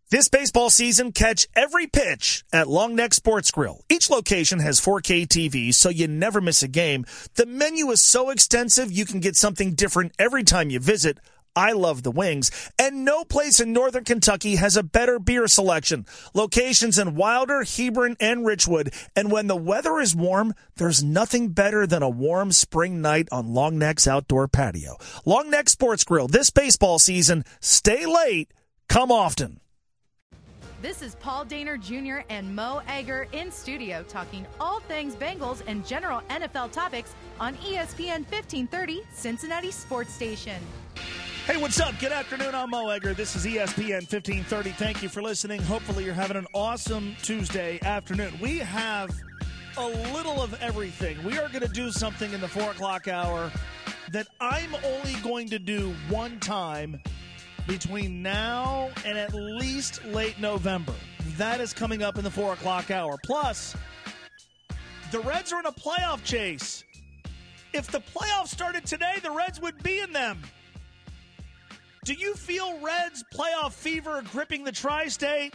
This baseball season, catch every pitch at Long Neck Sports Grill. Each location has 4K TVs, so you never miss a game. The menu is so extensive, you can get something different every time you visit. I love the wings. And no place in Northern Kentucky has a better beer selection. Locations in Wilder, Hebron, and Richwood. And when the weather is warm, there's nothing better than a warm spring night on Long Neck's outdoor patio. Long Neck Sports Grill, this baseball season, stay late, come often. This is Paul Daner Jr. and Mo Egger in studio talking all things Bengals and general NFL topics on ESPN 1530, Cincinnati Sports Station. Hey, what's up? Good afternoon. I'm Mo Egger. This is ESPN 1530. Thank you for listening. Hopefully you're having an awesome Tuesday afternoon. We have a little of everything. We are going to do something in the 4 o'clock hour that I'm only going to do one time between now and at least late November. That is coming up in the 4 o'clock hour. Plus, the Reds are in a playoff chase. If the playoffs started today, the Reds would be in them. Do you feel Reds playoff fever gripping the tri-state?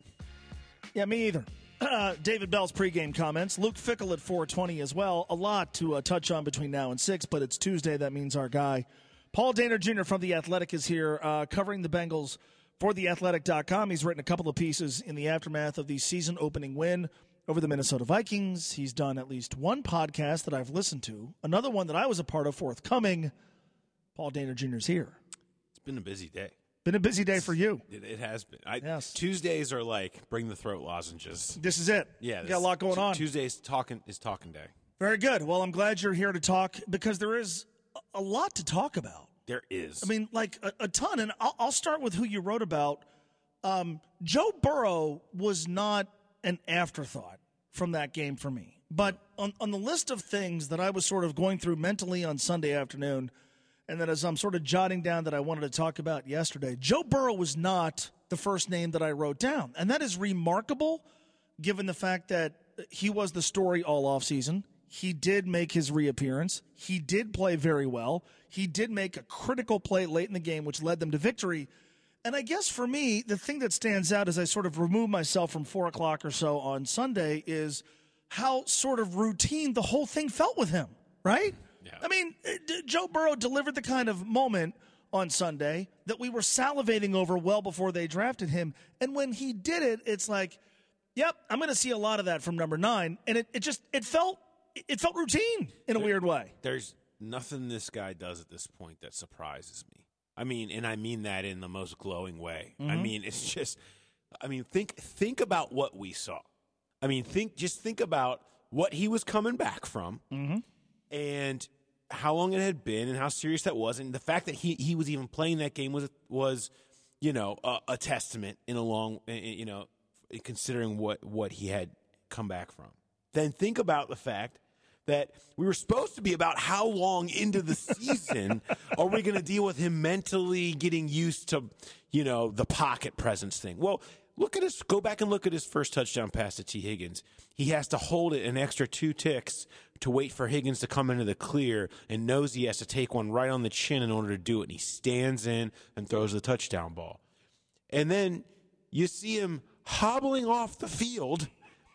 Yeah, me either. David Bell's pregame comments. Luke Fickell at 4:20 as well. A lot to touch on between now and 6, but it's Tuesday. That means our guy Paul Daner Jr. from The Athletic is here covering the Bengals for TheAthletic.com. He's written a couple of pieces in the aftermath of the season-opening win over the Minnesota Vikings. He's done at least one podcast that I've listened to, another one that I was a part of forthcoming. Paul Daner Jr. is here. It's been a busy day. Been a busy day for you. It has been. Yes. Tuesdays are like bring the throat lozenges. This is it. Yeah. You got a lot going on. Tuesdays talking day. Very good. Well, I'm glad you're here to talk because there is a lot to talk about. There is. I mean, like a ton. And I'll start with who you wrote about. Joe Burrow was not an afterthought from that game for me. But on the list of things that I was sort of going through mentally on Sunday afternoon, and then as I'm sort of jotting down that I wanted to talk about yesterday, Joe Burrow was not the first name that I wrote down. And that is remarkable given the fact that he was the story all offseason. He did make his reappearance. He did play very well. He did make a critical play late in the game, which led them to victory. And I guess for me, the thing that stands out as I sort of remove myself from 4 o'clock or so on Sunday is how sort of routine the whole thing felt with him, right? Yeah. I mean, Joe Burrow delivered the kind of moment on Sunday that we were salivating over well before they drafted him. And when he did it, it's like, yep, I'm going to see a lot of that from number 9. And it felt routine in a weird way. There's nothing this guy does at this point that surprises me. I mean, and I mean that in the most glowing way. Mm-hmm. I mean, it's just, think about what we saw. I mean, think about what he was coming back from, mm-hmm. and how long it had been, and how serious that was, and the fact that he was even playing that game was a testament in a long, considering what he had come back from. Then think about the fact that we were supposed to be about how long into the season are we going to deal with him mentally getting used to, the pocket presence thing. Well, go back and look at his first touchdown pass to T. Higgins. He has to hold it an extra 2 ticks to wait for Higgins to come into the clear and knows he has to take one right on the chin in order to do it. And he stands in and throws the touchdown ball. And then you see him hobbling off the field.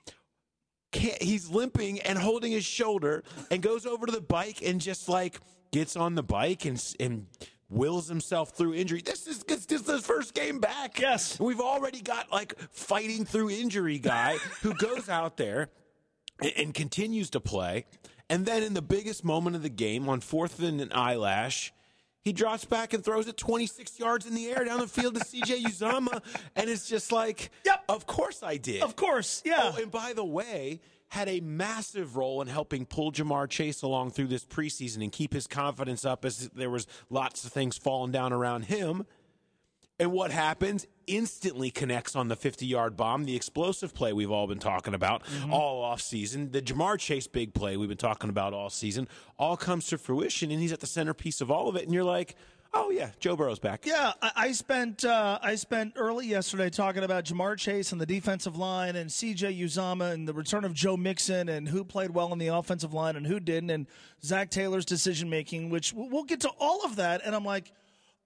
He's limping and holding his shoulder and goes over to the bike and just gets on the bike and wills himself through injury. This is his first game back. Yes. We've already got fighting through injury guy who goes out there and continues to play. And then in the biggest moment of the game on 4th and an eyelash, he drops back and throws it 26 yards in the air down the field to C.J. Uzomah, and it's just yep, of course I did. Of course, yeah. Oh, and by the way, had a massive role in helping pull Jamar Chase along through this preseason and keep his confidence up as there was lots of things falling down around him. And what happens? Instantly connects on the 50-yard bomb, the explosive play we've all been talking about all offseason. The Jamar Chase big play we've been talking about all season all comes to fruition, and he's at the centerpiece of all of it. And you're like, oh, yeah, Joe Burrow's back. Yeah, I spent early yesterday talking about Jamar Chase and the defensive line and C.J. Uzomah and the return of Joe Mixon and who played well on the offensive line and who didn't, and Zach Taylor's decision-making, which we'll get to all of that. And I'm like,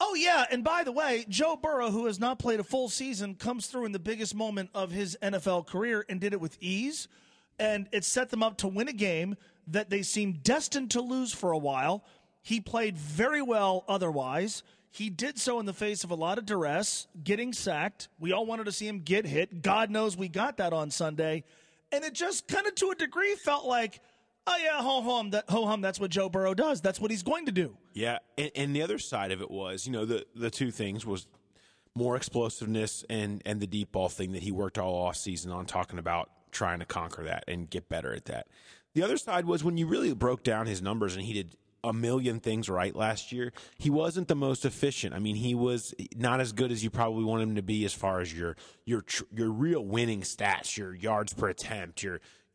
Oh, yeah, and by the way, Joe Burrow, who has not played a full season, comes through in the biggest moment of his NFL career and did it with ease, and it set them up to win a game that they seemed destined to lose for a while. He played very well otherwise. He did so in the face of a lot of duress, getting sacked. We all wanted to see him get hit. God knows we got that on Sunday. And it just kind of to a degree felt like, oh, yeah, ho-hum, that's what Joe Burrow does. That's what he's going to do. Yeah, and the other side of it was, the two things was more explosiveness and the deep ball thing that he worked all offseason on, talking about trying to conquer that and get better at that. The other side was when you really broke down his numbers, and he did a million things right last year, he wasn't the most efficient. I mean, he was not as good as you probably want him to be as far as your real winning stats, your yards per attempt,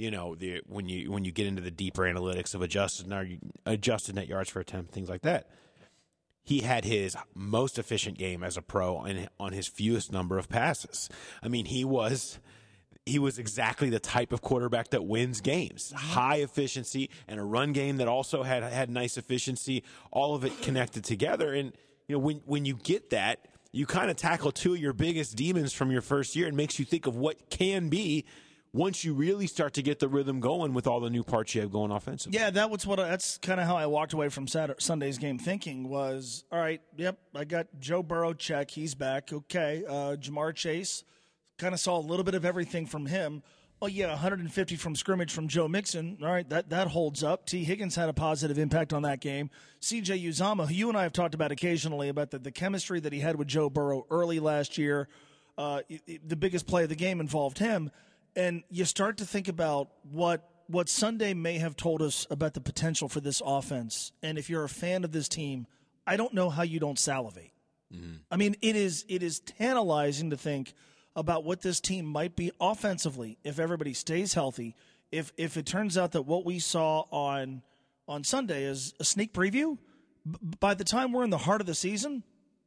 when you get into the deeper analytics of adjusted net yards per attempt, things like that. He had his most efficient game as a pro on his fewest number of passes. I mean, he was exactly the type of quarterback that wins games. High efficiency and a run game that also had nice efficiency, all of it connected together. And when you get that, you kind of tackle two of your biggest demons from your first year, and makes you think of what can be once you really start to get the rhythm going with all the new parts you have going offensively. Yeah, that's kind of how I walked away from Sunday's game thinking was, all right, yep, I got Joe Burrow, check, he's back. Okay, Ja'Marr Chase, kind of saw a little bit of everything from him. Oh, yeah, 150 from scrimmage from Joe Mixon. All right, that holds up. T. Higgins had a positive impact on that game. C.J. Uzomah, who you and I have talked about occasionally, about the chemistry that he had with Joe Burrow early last year, the biggest play of the game involved him. And you start to think about what Sunday may have told us about the potential for this offense. And if you're a fan of this team, I don't know how you don't salivate. Mm-hmm. I mean, it is tantalizing to think about what this team might be offensively if everybody stays healthy. If it turns out that what we saw on Sunday is a sneak preview, by the time we're in the heart of the season,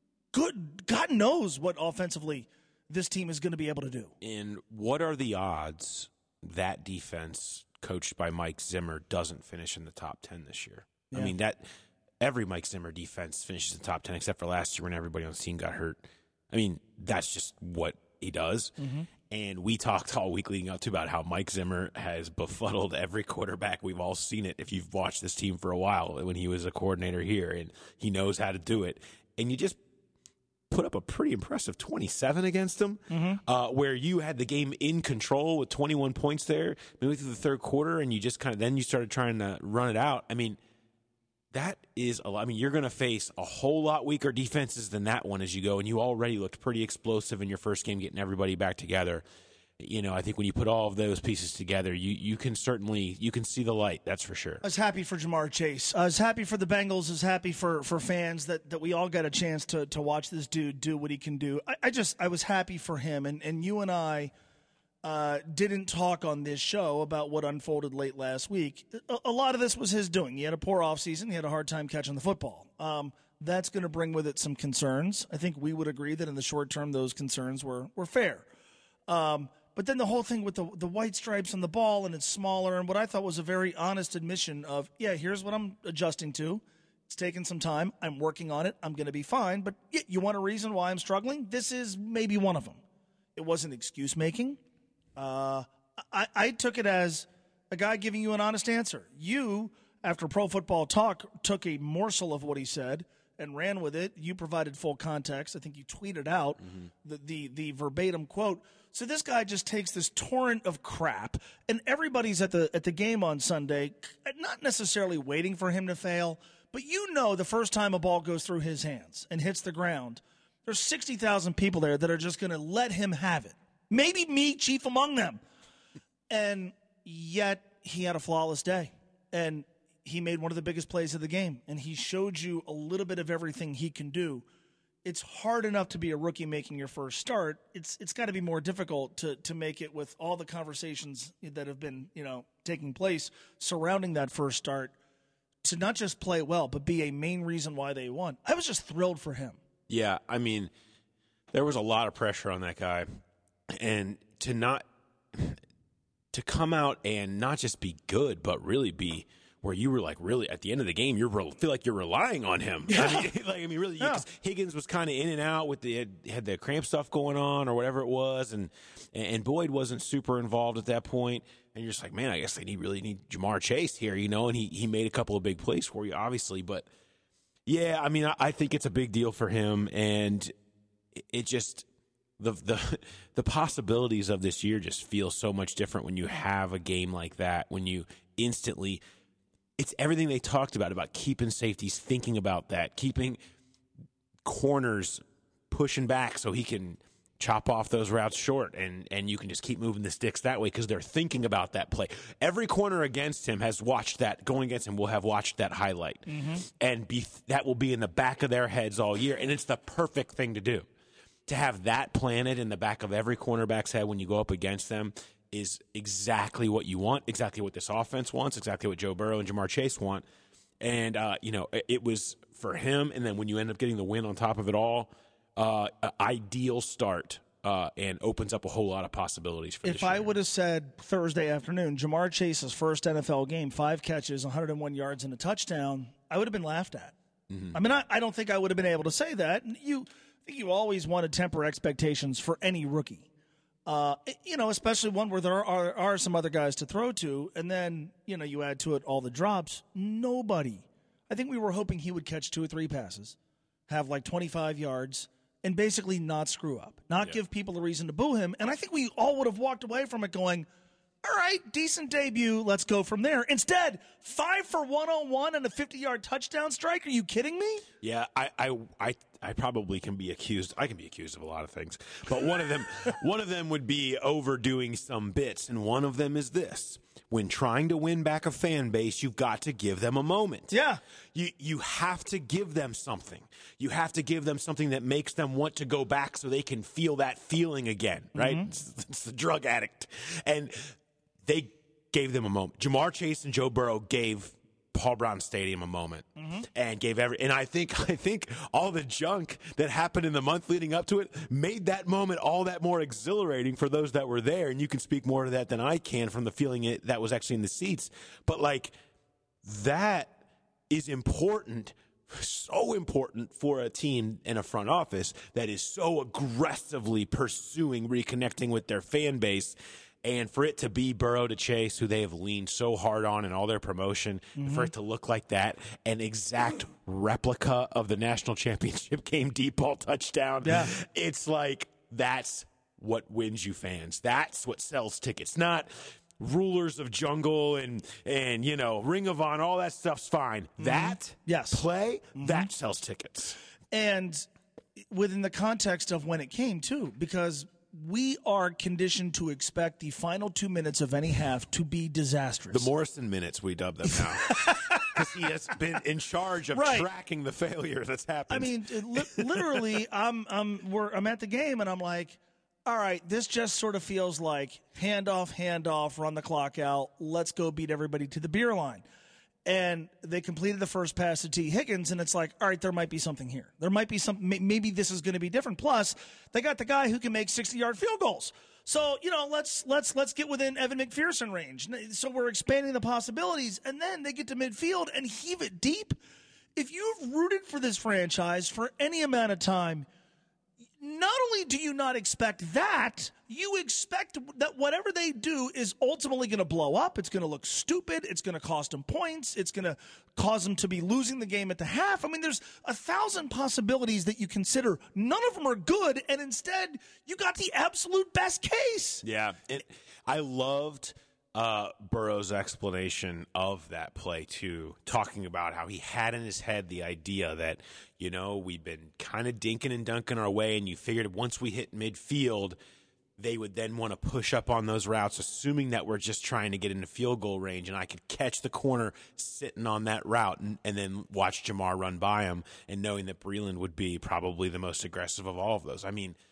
God knows what offensively this team is going to be able to do. And what are the odds that defense, coached by Mike Zimmer, doesn't finish in the top 10 this year? Yeah. I mean, that every Mike Zimmer defense finishes in the top 10 except for last year when everybody on the team got hurt. I mean, that's just what he does. Mm-hmm. And we talked all week leading up to about how Mike Zimmer has befuddled every quarterback. We've all seen it if you've watched this team for a while when he was a coordinator here, and he knows how to do it. And you just put up a pretty impressive 27 against them, mm-hmm. Where you had the game in control with 21 points there, maybe through the third quarter, and you just then you started trying to run it out. I mean, that is a lot. I mean, you're going to face a whole lot weaker defenses than that one as you go, and you already looked pretty explosive in your first game getting everybody back together. I think when you put all of those pieces together, you can see the light, that's for sure. I was happy for Ja'Marr Chase. I was happy for the Bengals. I was happy for fans that we all got a chance to watch this dude do what he can do. I was happy for him, and you and I didn't talk on this show about what unfolded late last week. A lot of this was his doing. He had a poor offseason. He had a hard time catching the football. That's going to bring with it some concerns. I think we would agree that in the short term those concerns were fair. But then the whole thing with the white stripes on the ball, and it's smaller, and what I thought was a very honest admission of, yeah, here's what I'm adjusting to. It's taking some time. I'm working on it. I'm going to be fine. But you want a reason why I'm struggling? This is maybe one of them. It wasn't excuse-making. I took it as a guy giving you an honest answer. You, after Pro Football Talk, took a morsel of what he said and ran with it. You provided full context. I think you tweeted out the verbatim quote. So this guy just takes this torrent of crap, and everybody's at the game on Sunday, not necessarily waiting for him to fail, but the first time a ball goes through his hands and hits the ground, there's 60,000 people there that are just going to let him have it. Maybe me, chief among them. And yet he had a flawless day, and he made one of the biggest plays of the game, and he showed you a little bit of everything he can do. It's hard enough to be a rookie making your first start. It's got to be more difficult to make it with all the conversations that have been, taking place surrounding that first start, to not just play well, but be a main reason why they won. I was just thrilled for him. Yeah, I mean, there was a lot of pressure on that guy, and to come out and not just be good, but really be where you were like, really, at the end of the game, feel like you're relying on him. Yeah. Really, because Higgins was kind of in and out with had the cramp stuff going on or whatever it was, and Boyd wasn't super involved at that point. And you're just like, man, I guess they really need Jamar Chase here, and he made a couple of big plays for you, obviously. But, yeah, I mean, I think it's a big deal for him, and it just the possibilities of this year just feel so much different when you have a game like that, when you instantly – it's everything they talked about keeping safeties, thinking about that, keeping corners pushing back so he can – chop off those routes short, and you can just keep moving the sticks that way because they're thinking about that play. Every corner against him has watched that. Going against him will have watched that highlight, and that will be in the back of their heads all year, and it's the perfect thing to do. To have that planted in the back of every cornerback's head when you go up against them is exactly what you want, exactly what this offense wants, exactly what Joe Burrow and Jamar Chase want. And, it was for him, and then when you end up getting the win on top of it all, ideal start and opens up a whole lot of possibilities for this If year. I would have said Thursday afternoon, Jamar Chase's first NFL game, 5 catches, 101 yards, and a touchdown, I would have been laughed at. I mean, I don't think I would have been able to say that. You always want to temper expectations for any rookie, especially one where there are some other guys to throw to, and then, you add to it all the drops. Nobody. I think we were hoping he would catch 2 or 3 passes, have like 25 yards, and basically not screw up, not give people a reason to boo him. And I think we all would have walked away from it going, all right, decent debut, let's go from there. Instead, 5 for 101 and a 50-yard touchdown strike. Are you kidding me? Yeah, I probably can be accused. I can be accused of a lot of things, but one of them would be overdoing some bits, and one of them is this: when trying to win back a fan base, you've got to give them a moment. Yeah, you have to give them something. You have to give them something that makes them want to go back, so they can feel that feeling again. Right? It's the drug addict, and they gave them a moment. Jamar Chase and Joe Burrow gave Paul Brown Stadium a moment, and and I think all the junk that happened in the month leading up to it made that moment all that more exhilarating for those that were there. And you can speak more to that than I can from the feeling that was actually in the seats. But like, that is important, so important for a team in a front office that is so aggressively pursuing reconnecting with their fan base. And for it to be Burrow to Chase, who they have leaned so hard on in all their promotion, for it to look like that, an exact replica of the national championship game deep ball touchdown, it's like that's what wins you fans. That's what sells tickets, not Rulers of Jungle and Ring of Honor. All that stuff's fine. That play, that sells tickets. And within the context of when it came, too, because we are conditioned to expect the final 2 minutes of any half to be disastrous. The Morrison minutes, we dub them now. Because he has been in charge of tracking the failure that's happened. I mean, literally, I'm at the game, and I'm like, all right, this just sort of feels like handoff, run the clock out, let's go beat everybody to the beer line. And they completed the first pass to T. Higgins, and it's like, all right, there might be something here. There might be something. Maybe this is going to be different. Plus, they got the guy who can make 60-yard field goals. So, let's get within Evan McPherson range. So we're expanding the possibilities, and then they get to midfield and heave it deep. If you've rooted for this franchise for any amount of time, not only do you not expect that, you expect that whatever they do is ultimately going to blow up. It's going to look stupid. It's going to cost them points. It's going to cause them to be losing the game at the half. I mean, there's 1,000 possibilities that you consider. None of them are good, and instead, you got the absolute best case. Yeah, I loved Burrow's explanation of that play, too, talking about how he had in his head the idea that, we'd been kind of dinking and dunking our way, and you figured once we hit midfield, they would then want to push up on those routes, assuming that we're just trying to get into field goal range, and I could catch the corner sitting on that route and then watch Jamar run by him, and knowing that Breeland would be probably the most aggressive of all of those. I mean,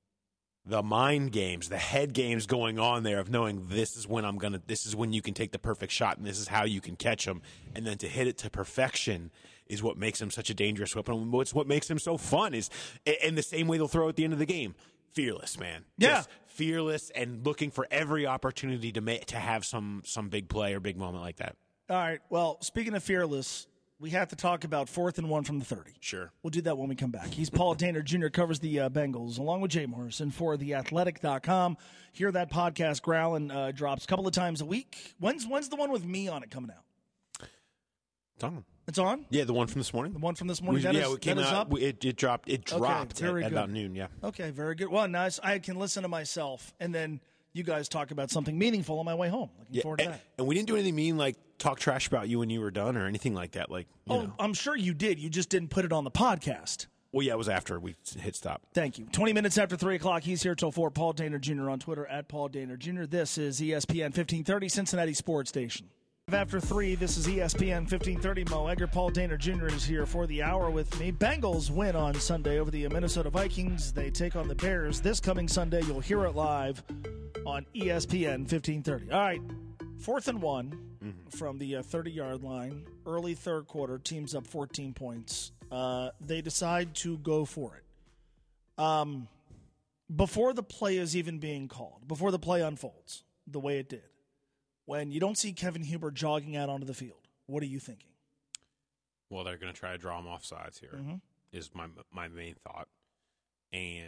the mind games, the head games going on there of knowing this is when you can take the perfect shot and this is how you can catch them. And then to hit it to perfection is what makes him such a dangerous weapon. It's what makes him so fun is in the same way they'll throw at the end of the game. Fearless, man. Yeah. Just fearless and looking for every opportunity to have some big play or big moment like that. All right. Well, speaking of fearless, we have to talk about 4th and 1 from the 30. Sure. We'll do that when we come back. He's Paul Dehner Jr., covers the Bengals, along with Jay Morrison for TheAthletic.com. Hear that podcast, Growlin', drops a couple of times a week. When's the one with me on it coming out? It's on. It's on? Yeah, the one from this morning. The one from this morning? It came out. Up? It dropped. It dropped okay, at about noon, yeah. Okay, very good. Well, nice. I can listen to myself, and then you guys talk about something meaningful on my way home. Looking forward to that. And we didn't do anything mean, like talk trash about you when you were done or anything like that. Like, you know. I'm sure you did. You just didn't put it on the podcast. Well, yeah, it was after we hit stop. Thank you. 20 minutes after 3 o'clock. He's here till 4. Paul Dehner Jr. on Twitter, at Paul Dehner Jr. This is ESPN 1530, Cincinnati Sports Station. After 3, this is ESPN 1530. Mo Egger, Paul Dehner Jr. is here for the hour with me. Bengals win on Sunday over the Minnesota Vikings. They take on the Bears this coming Sunday. You'll hear it live on ESPN 1530. All right, 4th and 1 from the 30-yard line. Early third quarter, team's up 14 points. They decide to go for it. Before the play is even being called, before the play unfolds the way it did, when you don't see Kevin Huber jogging out onto the field, what are you thinking? Well, they're going to try to draw him off sides here, is my main thought. And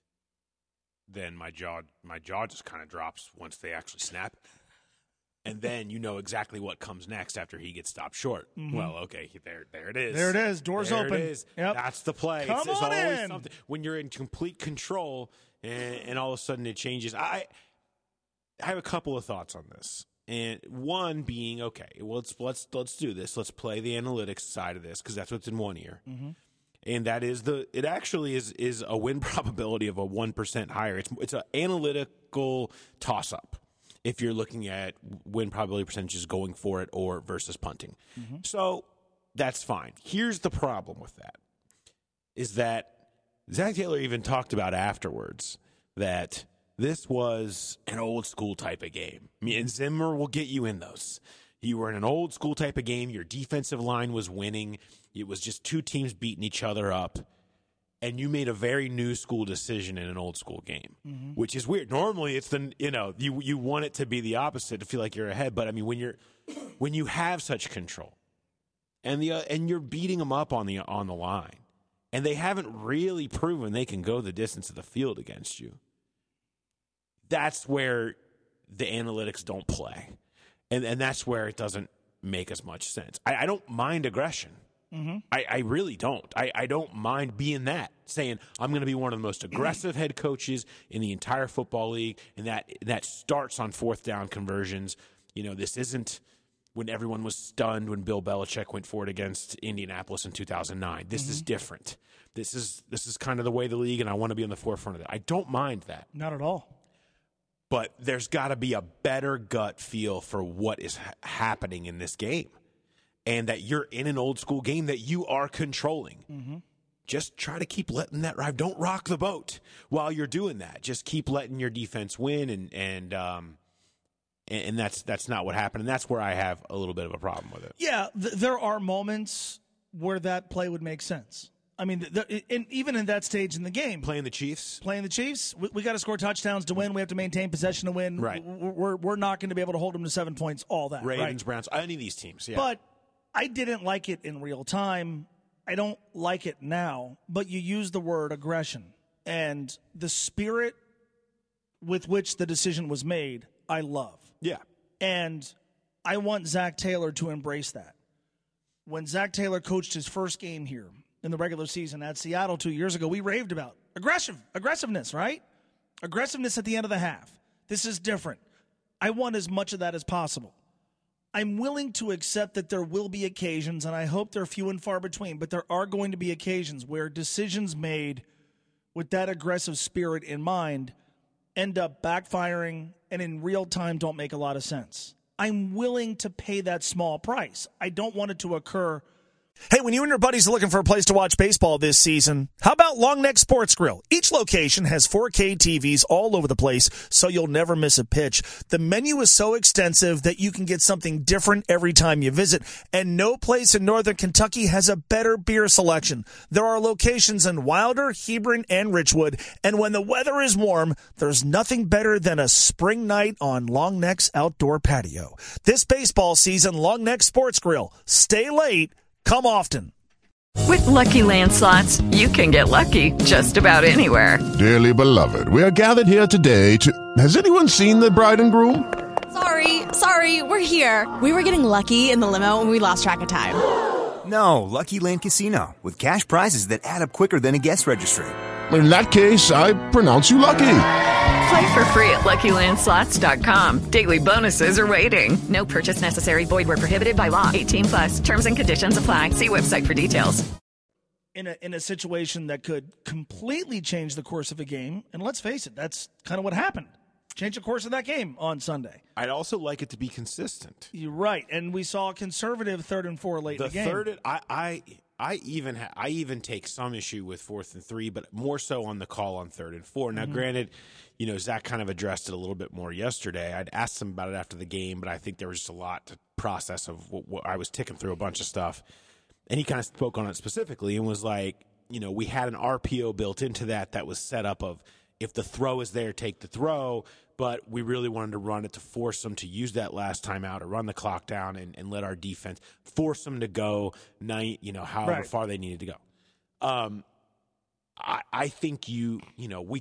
then my jaw just kind of drops once they actually snap. And then you know exactly what comes next after he gets stopped short. Well, okay, there it is. There it is. Doors open. There it is. Yep. That's the play. Come it's on always in. something when you're in complete control and all of a sudden it changes. I have a couple of thoughts on this. And one being, okay, well, let's do this. Let's play the analytics side of this because that's what's in one ear. And that is it actually is a win probability of a 1% higher. It's an analytical toss-up if you're looking at win probability percentages going for it or versus punting. So that's fine. Here's the problem with that is that Zach Taylor even talked about afterwards that this was an old school type of game. Me and Zimmer will get you in those. You were in an old school type of game. Your defensive line was winning. It was just two teams beating each other up. And you made a very new school decision in an old school game, which is weird. Normally it's you want it to be the opposite to feel like you're ahead. But I mean, when you have such control and you're beating them up on the line and they haven't really proven they can go the distance of the field against you. That's where the analytics don't play. And that's where it doesn't make as much sense. I don't mind aggression. I really don't. I don't mind being saying I'm going to be one of the most aggressive head coaches in the entire football league, and that starts on 4th down conversions. You know, this isn't when everyone was stunned when Bill Belichick went for it against Indianapolis in 2009. This is different. This is kind of the way of the league, and I want to be on the forefront of that. I don't mind that. Not at all. But there's got to be a better gut feel for what is happening in this game. And that you're in an old school game that you are controlling. Just try to keep letting that ride. Don't rock the boat while you're doing that. Just keep letting your defense win, and that's not what happened. And that's where I have a little bit of a problem with it. Yeah, there are moments where that play would make sense. I mean, even in that stage in the game. Playing the Chiefs, we got to score touchdowns to win. We have to maintain possession to win. Right. We're not going to be able to hold them to 7 points, all that. Ravens, right? Browns, any of these teams. Yeah. But I didn't like it in real time. I don't like it now. But you use the word aggression. And the spirit with which the decision was made, I love. Yeah. And I want Zach Taylor to embrace that. When Zach Taylor coached his first game here in the regular season at Seattle 2 years ago, we raved about aggressiveness, right? Aggressiveness at the end of the half. This is different. I want as much of that as possible. I'm willing to accept that there will be occasions, and I hope they're few and far between, but there are going to be occasions where decisions made with that aggressive spirit in mind end up backfiring and in real time don't make a lot of sense. I'm willing to pay that small price. I don't want it to occur Hey, when you and your buddies are looking for a place to watch baseball this season, how about Long Neck Sports Grill? Each location has 4K TVs all over the place, so you'll never miss a pitch. The menu is so extensive that you can get something different every time you visit, and no place in Northern Kentucky has a better beer selection. There are locations in Wilder, Hebron, and Richwood, and when the weather is warm, there's nothing better than a spring night on Long Neck's outdoor patio. This baseball season, Long Neck Sports Grill. Stay late. Come often. With Lucky Land Slots, you can get lucky just about anywhere. Dearly beloved, we are gathered here today to... Has anyone seen the bride and groom? Sorry, we're here. We were getting lucky in the limo and we lost track of time. No, Lucky Land Casino, with cash prizes that add up quicker than a guest registry. In that case, I pronounce you lucky. Play for free at LuckyLandSlots.com. Daily bonuses are waiting. No purchase necessary. Void where prohibited by law. 18+. Terms and conditions apply. See website for details. In a situation that could completely change the course of a game, and let's face it, that's kind of what happened. Change the course of that game on Sunday. I'd also like it to be consistent. You're right, and we saw a conservative 3rd and 4 late in the game. Third, I even take some issue with 4th and 3, but more so on the call on 3rd and 4. Now, granted, Zach kind of addressed it a little bit more yesterday. I'd asked him about it after the game, but I think there was just a lot to process of what I was ticking through a bunch of stuff. And he kind of spoke on it specifically and was like, we had an RPO built into that was set up of if the throw is there, take the throw. But we really wanted to run it to force them to use that last timeout or run the clock down and let our defense force them to go however far they needed to go. I think we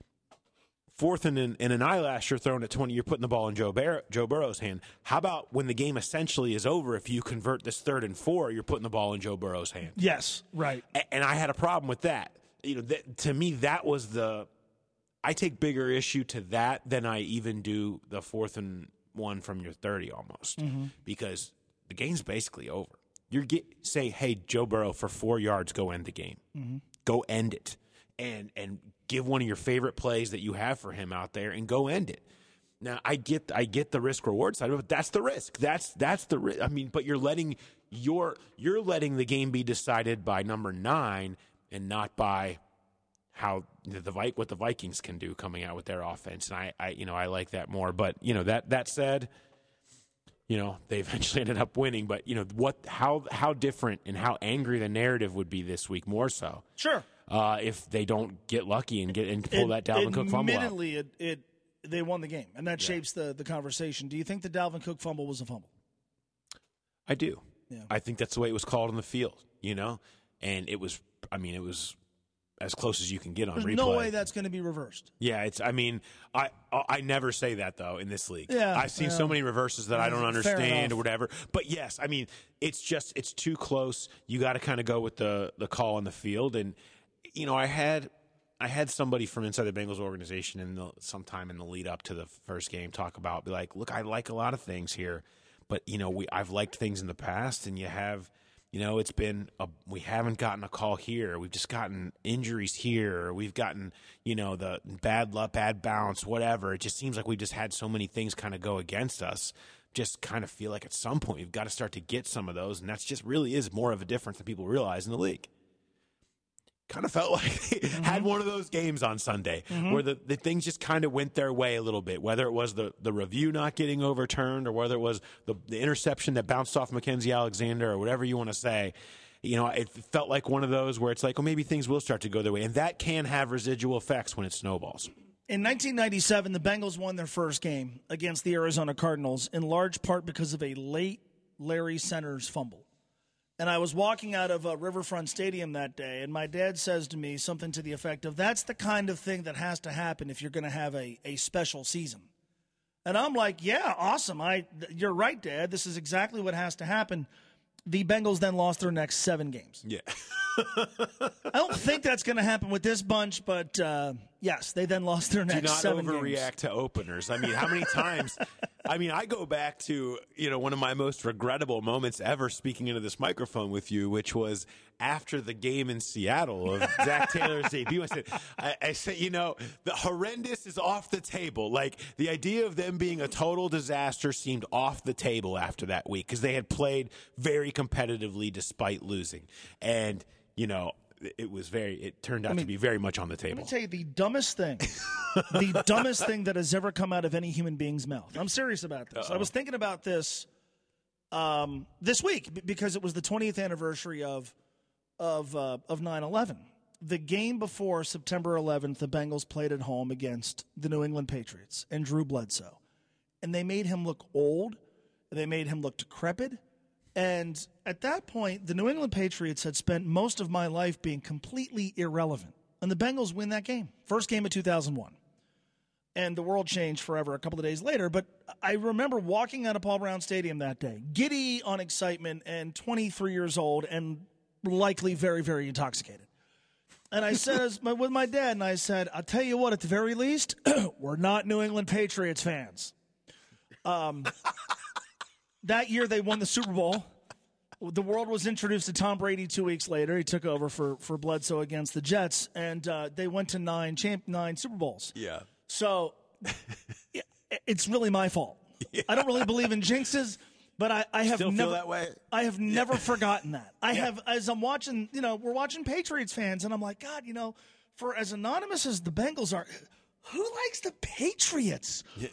4th and an eyelash, you're throwing at 20, you're putting the ball in Joe Burrow's hand. How about when the game essentially is over, if you convert this 3rd and 4, you're putting the ball in Joe Burrow's hand? Yes, right. And I had a problem with that. To me, that was I take bigger issue to that than I even do the 4th and 1 from your 30 almost, because the game's basically over. Say, hey, Joe Burrow, for 4 yards, go end the game. Go end it. And give one of your favorite plays that you have for him out there and go end it. Now, I get the risk reward side of it, but that's the risk. That's the risk. I mean, but you're letting the game be decided by number 9 and not by how what the Vikings can do coming out with their offense. And I like that more. But that said, they eventually ended up winning. But how different and how angry the narrative would be this week more so. Sure. If they don't get lucky and pull that Dalvin Cook fumble out. Admittedly, they won the game, and that shapes the conversation. Do you think the Dalvin Cook fumble was a fumble? I do. Yeah. I think that's the way it was called on the field, and it was as close as you can get on replay. There's no way that's going to be reversed. Yeah, I never say that, though, in this league. Yeah, I've seen so many reverses that I don't understand or whatever. But, yes, it's too close. You got to kind of go with the call on the field. And, I had somebody from inside the Bengals organization sometime in the lead up to the first game be like, look, I like a lot of things here. But, I've liked things in the past, and you have – it's been we haven't gotten a call here. We've just gotten injuries here. Or we've gotten, the bad luck, bad bounce, whatever. It just seems like we just had so many things kind of go against us. Just kind of feel like at some point we've got to start to get some of those, and that's just really is more of a difference than people realize in the league. Kind of felt like they had one of those games on Sunday where the things just kind of went their way a little bit, whether it was the review not getting overturned or whether it was the interception that bounced off Mackenzie Alexander or whatever you want to say. It felt like one of those where it's like, maybe things will start to go their way. And that can have residual effects when it snowballs. In 1997, the Bengals won their first game against the Arizona Cardinals in large part because of a late Larry Centers fumble. And I was walking out of Riverfront Stadium that day, and my dad says to me something to the effect of, that's the kind of thing that has to happen if you're going to have a special season. And I'm like, yeah, awesome. You're right, Dad. This is exactly what has to happen. The Bengals then lost their next 7 games. Yeah. I don't think that's going to happen with this bunch, but yes, they then lost their next 7 games. Do not overreact to openers. I mean, how many times I mean, I go back to, one of my most regrettable moments ever speaking into this microphone with you, which was after the game in Seattle of Zach Taylor's debut. I said, the horrendous is off the table. Like, the idea of them being a total disaster seemed off the table after that week because they had played very competitively despite losing. And, it turned out to be very much on the table. Let me tell you the dumbest thing that has ever come out of any human being's mouth. I'm serious about this. I was thinking about this this week because it was the 20th anniversary of 9/11. The game before September 11th, the Bengals played at home against the New England Patriots and Drew Bledsoe. And they made him look old. They made him look decrepit. And at that point, the New England Patriots had spent most of my life being completely irrelevant. And the Bengals win that game. First game of 2001. And the world changed forever a couple of days later. But I remember walking out of Paul Brown Stadium that day, giddy on excitement and 23 years old and likely very, very intoxicated. And I said with my dad, and I said, I'll tell you what, at the very least, we're not New England Patriots fans. That year they won the Super Bowl. The world was introduced to Tom Brady 2 weeks later. He took over for Bledsoe against the Jets, and they went to nine Super Bowls. Yeah. So it's really my fault. Yeah. I don't really believe in jinxes, but I have Still never feel that way? I have never forgotten that. I have, as I'm watching, we're watching Patriots fans, and I'm like, God, for as anonymous as the Bengals are, who likes the Patriots? Yeah.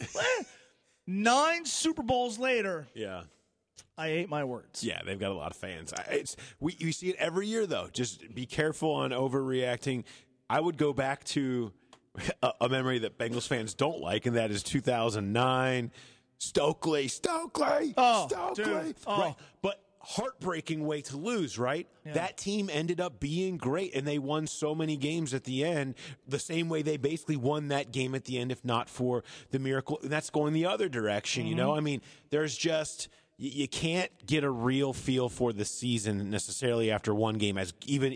9 Super Bowls later, yeah, I ate my words. Yeah, they've got a lot of fans. You see it every year, though. Just be careful on overreacting. I would go back to a memory that Bengals fans don't like, and that is 2009. Stokely. Oh, Stokely. dude. Oh. Right. But heartbreaking way to lose, right? Yeah. That team ended up being great, and they won so many games at the end, the same way they basically won that game at the end, if not for the miracle. And that's going the other direction, I mean, there's just – you can't get a real feel for the season necessarily after one game, as even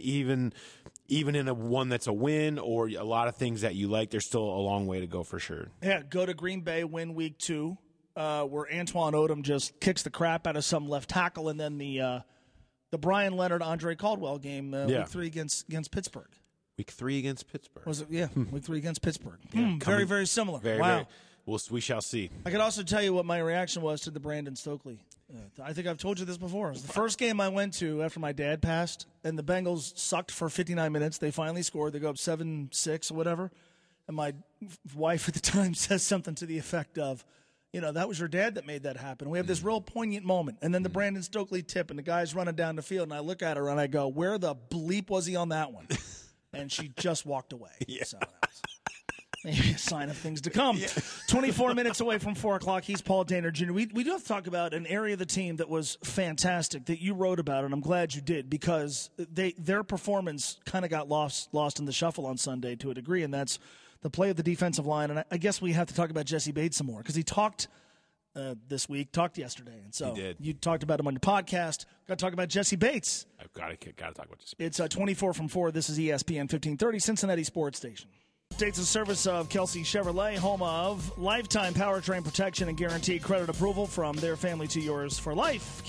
in a one that's a win or a lot of things that you like. There's still a long way to go for sure. Yeah, go to Green Bay, win week 2. Where Antoine Odom just kicks the crap out of some left tackle, and then the Brian Leonard, Andre Caldwell game, week 3 against Pittsburgh. Week 3 against Pittsburgh. Was it? Yeah, week 3 against Pittsburgh. Very, very similar. Wow. We shall see. I could also tell you what my reaction was to the Brandon Stokely. I think I've told you this before. It was the first game I went to after my dad passed, and the Bengals sucked for 59 minutes. They finally scored. They go up 7-6 or whatever. And my wife at the time says something to the effect of, that was your dad that made that happen. We have this real poignant moment. And then the Brandon Stokely tip, and the guy's running down the field, and I look at her, and I go, where the bleep was he on that one? And she just walked away. Yeah. So that was maybe a sign of things to come. Yeah. 24 minutes away from 4 o'clock, he's Paul Dehner Jr. We do have to talk about an area of the team that was fantastic that you wrote about, and I'm glad you did, because their performance kind of got lost in the shuffle on Sunday to a degree, and that's the play of the defensive line. And I guess we have to talk about Jesse Bates some more, because he talked this week, talked yesterday. And so he did. You talked about him on your podcast. Got to talk about Jesse Bates. I've got to talk about Jesse Bates. It's 24 from 4. This is ESPN 1530, Cincinnati Sports Station. States in service of Kelsey Chevrolet, home of lifetime powertrain protection and guaranteed credit approval from their family to yours for life.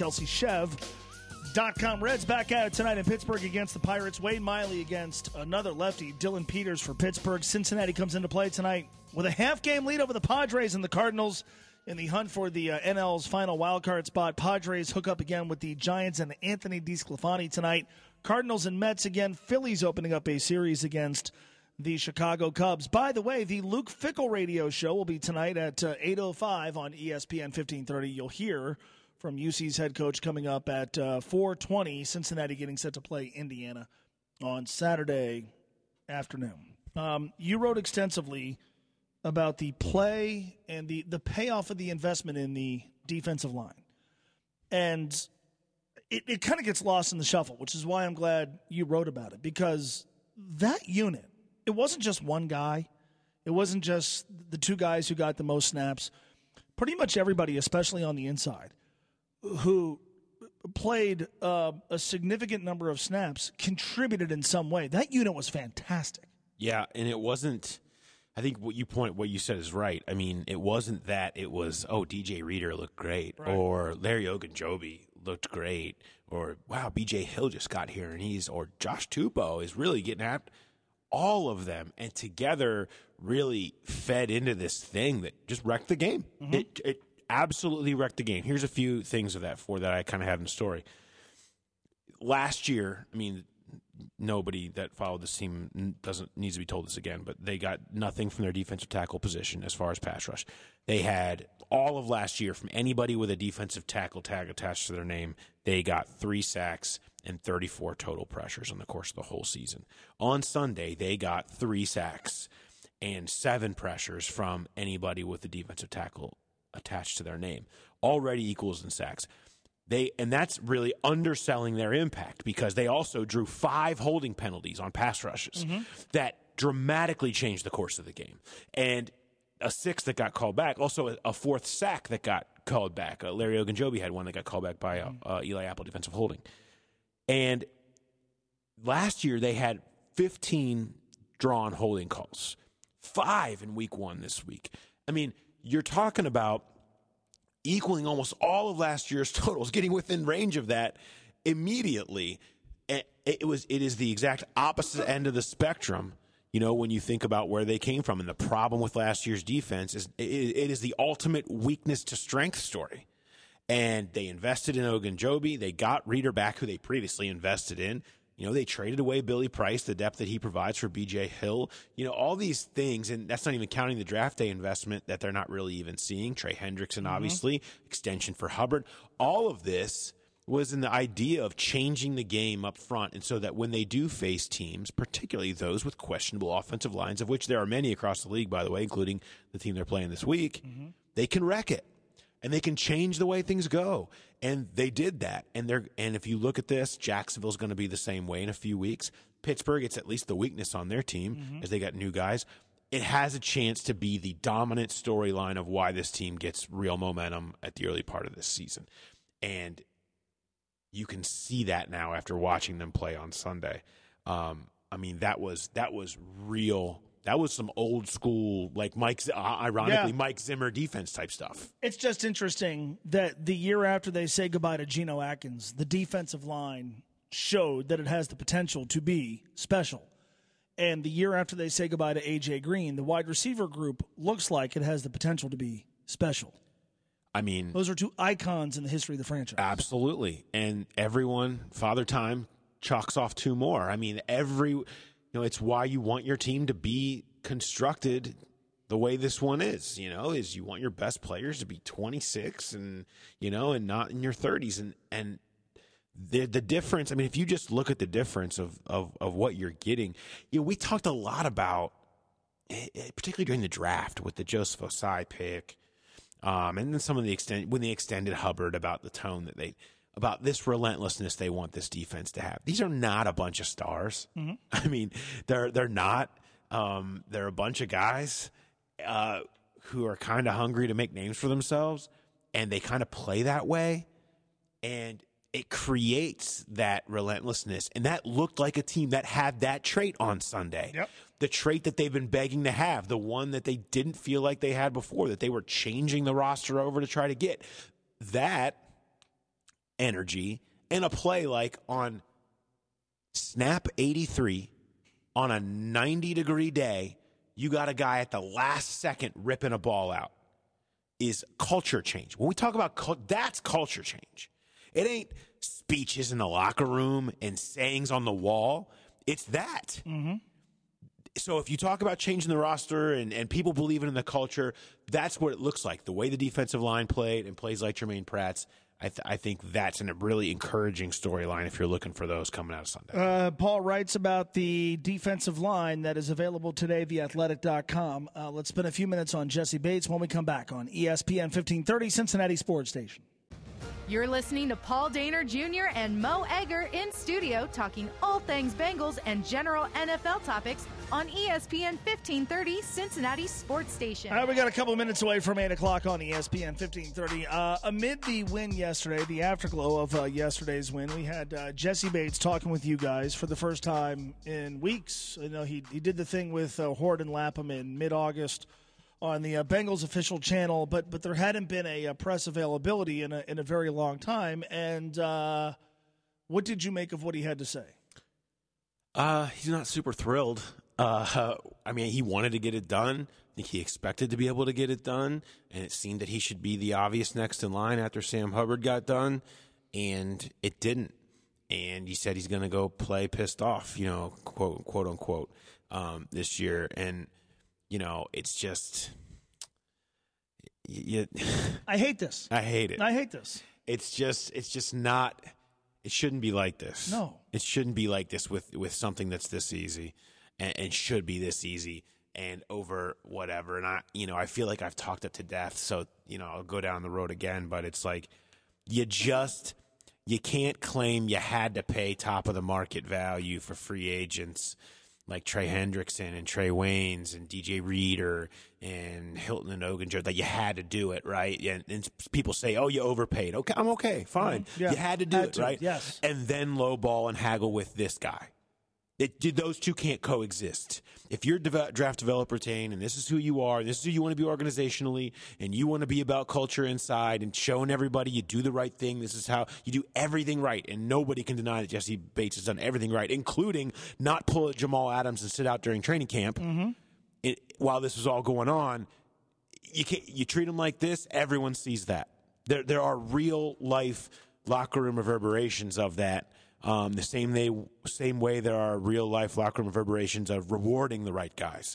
KelseyChev.com. Reds back at it tonight in Pittsburgh against the Pirates. Wade Miley against another lefty, Dylan Peters for Pittsburgh. Cincinnati comes into play tonight with a half-game lead over the Padres and the Cardinals in the hunt for the NL's final wildcard spot. Padres hook up again with the Giants and Anthony DeSclafani tonight. Cardinals and Mets again. Phillies opening up a series against the Chicago Cubs. By the way, the Luke Fickell radio show will be tonight at 8:05 on ESPN 1530. You'll hear from UC's head coach coming up at 4:20. Cincinnati getting set to play Indiana on Saturday afternoon. You wrote extensively about the play and the payoff of the investment in the defensive line. And it kind of gets lost in the shuffle, which is why I'm glad you wrote about it, because that unit, it wasn't just one guy. It wasn't just the 2 guys who got the most snaps. Pretty much everybody, especially on the inside, who played a significant number of snaps, contributed in some way. That unit was fantastic. Yeah, and it wasn't I think what you said is right. I mean, it wasn't that it was, DJ Reader looked great, right, or Larry Ogunjobi looked great, or wow, BJ Hill just got here or Josh Tupou is really getting at all of them, and together really fed into this thing that just wrecked the game. Mm-hmm. It absolutely wrecked the game. Here's a few things of that I kind of have in the story. Last year, I mean, nobody that followed this team needs to be told this again, but they got nothing from their defensive tackle position as far as pass rush. They had all of last year from anybody with a defensive tackle tag attached to their name. They got 3 sacks and 34 total pressures in the course of the whole season. On Sunday, they got 3 sacks and 7 pressures from anybody with a defensive tackle attached to their name. Already equals in sacks. And that's really underselling their impact because they also drew 5 holding penalties on pass rushes that dramatically changed the course of the game. And a 6th that got called back, also a 4th sack that got called back. Larry Ogunjobi had one that got called back by Eli Apple defensive holding. And last year they had 15 drawn holding calls, 5 in week 1 this week. I mean, you're talking about equaling almost all of last year's totals, getting within range of that immediately. It is the exact opposite end of the spectrum, when you think about where they came from. And the problem with last year's defense is it is the ultimate weakness to strength story. And they invested in Ogunjobi. They got Reader back, who they previously invested in. They traded away Billy Price, the depth that he provides for BJ Hill. All these things, and that's not even counting the draft day investment that they're not really even seeing. Trey Hendrickson, obviously, extension for Hubbard. All of this was in the idea of changing the game up front, and so that when they do face teams, particularly those with questionable offensive lines, of which there are many across the league, by the way, including the team they're playing this week, they can wreck it. And they can change the way things go. And they did that. And if you look at this, Jacksonville's going to be the same way in a few weeks. Pittsburgh, it's at least the weakness on their team as they got new guys. It has a chance to be the dominant storyline of why this team gets real momentum at the early part of this season. And you can see that now after watching them play on Sunday. I mean, that was real. That was some old school, like Mike Zimmer defense type stuff. It's just interesting that the year after they say goodbye to Geno Atkins, the defensive line showed that it has the potential to be special. And the year after they say goodbye to A.J. Green, the wide receiver group looks like it has the potential to be special. I mean, those are 2 icons in the history of the franchise. Absolutely. And everyone, Father Time, chalks off 2 more. I mean, it's why you want your team to be constructed the way this one is, is you want your best players to be 26 and not in your 30s. And the difference, I mean, if you just look at the difference of what you're getting, we talked a lot about, particularly during the draft with the Joseph Ossai pick, and then some of when they extended Hubbard, about the tone that about this relentlessness they want this defense to have. These are not a bunch of stars. I mean, they're not. They're a bunch of guys who are kind of hungry to make names for themselves, and they kind of play that way, and it creates that relentlessness. And that looked like a team that had that trait on Sunday. Yep. The trait that they've been begging to have, the one that they didn't feel like they had before, that they were changing the roster over to try to get. That energy and a play like on snap 83 on a 90-degree day, you got a guy at the last second ripping a ball out, is culture change. When we talk about that's culture change. It ain't speeches in the locker room and sayings on the wall. It's that. So if you talk about changing the roster and people believing in the culture, that's what it looks like. The way the defensive line played and plays like Jermaine Pratt's, I think that's a really encouraging storyline if you're looking for those coming out of Sunday. Paul writes about the defensive line that is available today, theathletic.com. Let's spend a few minutes on Jesse Bates when we come back on ESPN 1530, Cincinnati Sports Station. You're listening to Paul Dehner Jr. and Mo Egger in studio talking all things Bengals and general NFL topics on ESPN 1530 Cincinnati Sports Station. All right, we got a couple minutes away from 8 o'clock on ESPN 1530. Amid the win yesterday, the afterglow of yesterday's win, we had Jesse Bates talking with you guys for the first time in weeks. You know, he did the thing with Horde and Lapham in mid-August on the Bengals official channel, but there hadn't been a press availability in a very long time. And what did you make of what he had to say? He's not super thrilled. I mean, he wanted to get it done. I think he expected to be able to get it done, and it seemed that he should be the obvious next in line after Sam Hubbard got done, and it didn't. And he said he's going to go play pissed off, you know, quote unquote, this year. And you know, it's just, I hate this. I hate it. I hate this. It's just not. It shouldn't be like this. No, it shouldn't be like this with something that's this easy, and should be this easy and over whatever. And I feel like I've talked it to death. So I'll go down the road again. But it's like you can't claim you had to pay top of the market value for free agents like Trey Hendrickson and Trey Waynes and DJ Reader and Hilton and Ogunjobi, that you had to do it, right? And people say, oh, you overpaid. Okay, I'm okay, fine. Yeah. You had to do it, right? Yes. And then lowball and haggle with this guy. Those two can't coexist. If you're draft developer Tane, and this is who you are, and this is who you want to be organizationally, and you want to be about culture inside and showing everybody you do the right thing, this is how you do everything right, and nobody can deny that Jesse Bates has done everything right, including not pull at Jamal Adams and sit out during training camp while this was all going on. You treat him like this, everyone sees that. There are real life locker room reverberations of that. The same way there are real life locker room reverberations of rewarding the right guys,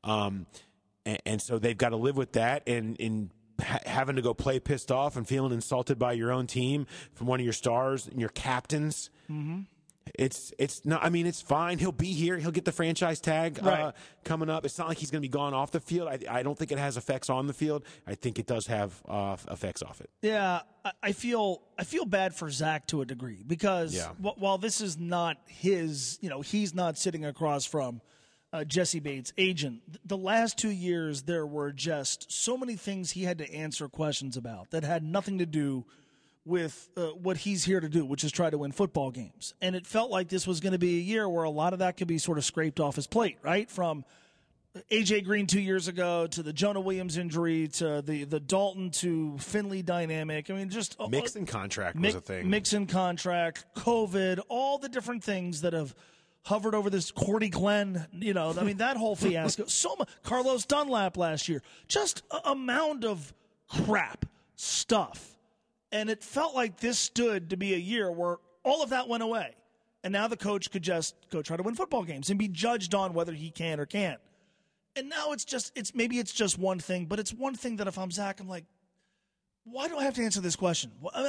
and so they've got to live with that. And in having to go play pissed off and feeling insulted by your own team from one of your stars and your captains, it's not. I mean, it's fine. He'll be here. He'll get the franchise tag coming up. It's not like he's going to be gone off the field. I don't think it has effects on the field. I think it does have effects off it. Yeah, I feel bad for Zach to a degree because while this is not his, he's not sitting across from Jesse Bates' agent. The last 2 years, there were just so many things he had to answer questions about that had nothing to do with what he's here to do, which is try to win football games. And it felt like this was going to be a year where a lot of that could be sort of scraped off his plate, right? From A.J. Green 2 years ago to the Jonah Williams injury to the Dalton to Finley dynamic. I mean, just Mixon contract was a thing. Mixon contract, COVID, all the different things that have hovered over this. Cordy Glenn, I mean, that whole fiasco. So much. Carlos Dunlap last year. Just a mound of crap stuff. And it felt like this stood to be a year where all of that went away. And now the coach could just go try to win football games and be judged on whether he can or can't. And now maybe it's just one thing, but it's one thing that if I'm Zach, I'm like, why do I have to answer this question?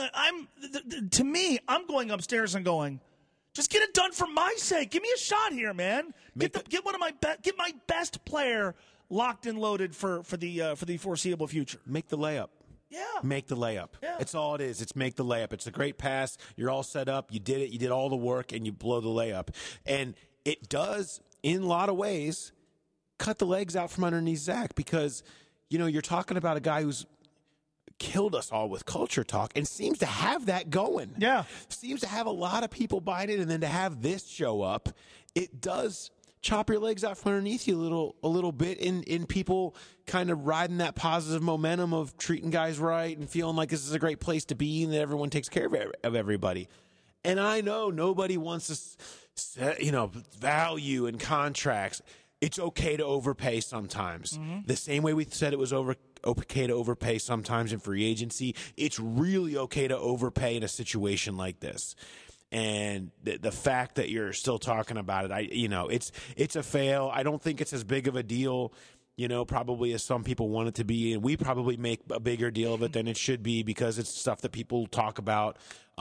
To me, I'm going upstairs and going, just get it done for my sake. Give me a shot here, man. Get my best player locked and loaded for the foreseeable future. Make the layup. Yeah. Make the layup. Yeah. It's all it is. It's make the layup. It's a great pass. You're all set up. You did it. You did all the work, and you blow the layup. And it does, in a lot of ways, cut the legs out from underneath Zach because, you're talking about a guy who's killed us all with culture talk and seems to have that going. Yeah. Seems to have a lot of people buying it, and then to have this show up, it does chop your legs out from underneath you a little bit in people kind of riding that positive momentum of treating guys right and feeling like this is a great place to be and that everyone takes care of everybody. And I know nobody wants to, value in contracts. It's okay to overpay sometimes. The same way we said it was okay to overpay sometimes in free agency, it's really okay to overpay in a situation like this. And the fact that you're still talking about it, it's a fail. I don't think it's as big of a deal, probably as some people want it to be. And we probably make a bigger deal of it than it should be because it's stuff that people talk about.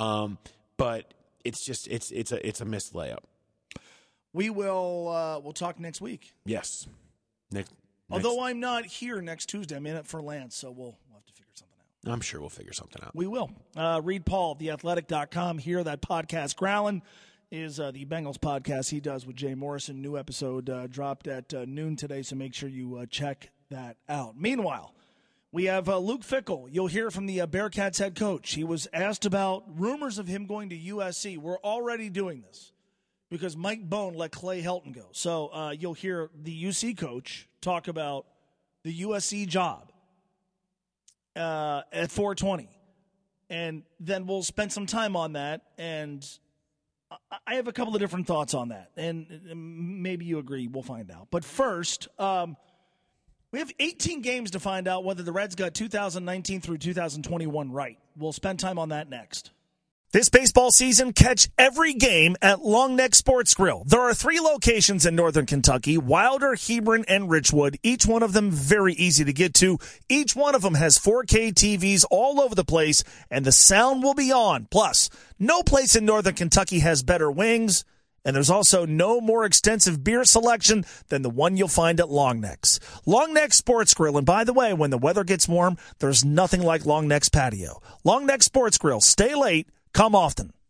But it's just it's a missed layup. We will we'll talk next week. Yes. Next. Although I'm not here next Tuesday, I'm in it for Lance, so we'll have to figure something out. I'm sure we'll figure something out. We will. Reed Paul, theathletic.com. Hear that podcast. Growlin' is the Bengals podcast he does with Jay Morrison. New episode dropped at noon today, so make sure you check that out. Meanwhile, we have Luke Fickell. You'll hear from the Bearcats head coach. He was asked about rumors of him going to USC. We're already doing this because Mike Bone let Clay Helton go. So you'll hear the UC coach talk about the USC job at 4:20. And then we'll spend some time on that. And I have a couple of different thoughts on that. And maybe you agree. We'll find out. But first, we have 18 games to find out whether the Reds got 2019 through 2021 right. We'll spend time on that next. This baseball season, catch every game at Long Neck Sports Grill. There are 3 locations in northern Kentucky, Wilder, Hebron, and Richwood. Each one of them very easy to get to. Each one of them has 4K TVs all over the place, and the sound will be on. Plus, no place in northern Kentucky has better wings, and there's also no more extensive beer selection than the one you'll find at Long Neck's. Long Neck Sports Grill, and by the way, when the weather gets warm, there's nothing like Long Neck's patio. Long Neck Sports Grill. Stay late. Come often.